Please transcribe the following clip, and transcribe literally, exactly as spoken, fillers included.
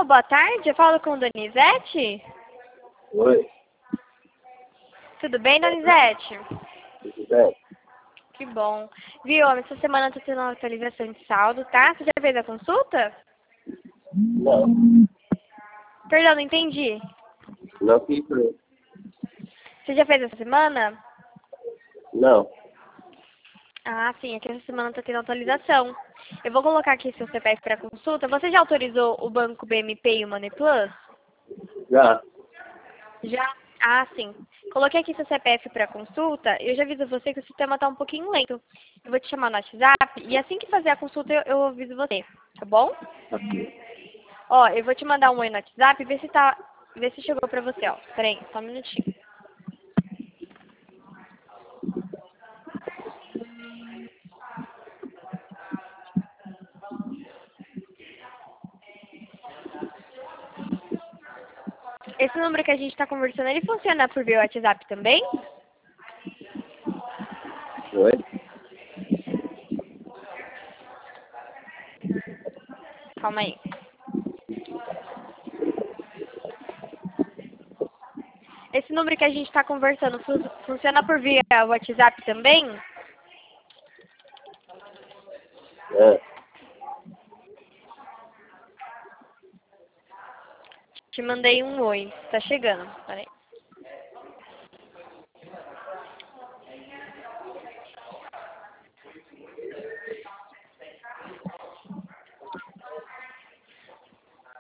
Alô, boa tarde, eu falo com Donizete? Oi, Tudo bem, Donizete? tudo bem? Que bom. Viu, essa semana tá tendo uma atualização de saldo, tá? Você já fez a consulta? Não, Perdão, não entendi. não fiz não. Você já fez essa semana? Não, Ah, sim, aqui essa semana tá tendo atualização. Eu vou colocar aqui seu C P F para consulta. Você já autorizou o banco B M P e o Money Plus? já. Já? Ah, sim. Coloquei aqui seu C P F para consulta e eu já aviso você que o sistema tá um pouquinho lento. Eu vou te chamar no WhatsApp e assim que fazer a consulta eu, eu aviso você, tá bom? Aqui. Ó, eu vou te mandar um oi no WhatsApp e ver se tá, ver se chegou pra você, ó. Pera aí, só um minutinho. Esse número que a gente tá conversando, ele funciona por via WhatsApp também? Oi? Calma aí. Esse número que a gente tá conversando fu- funciona por via WhatsApp também? É, Te mandei um oi. Tá chegando. Pera aí.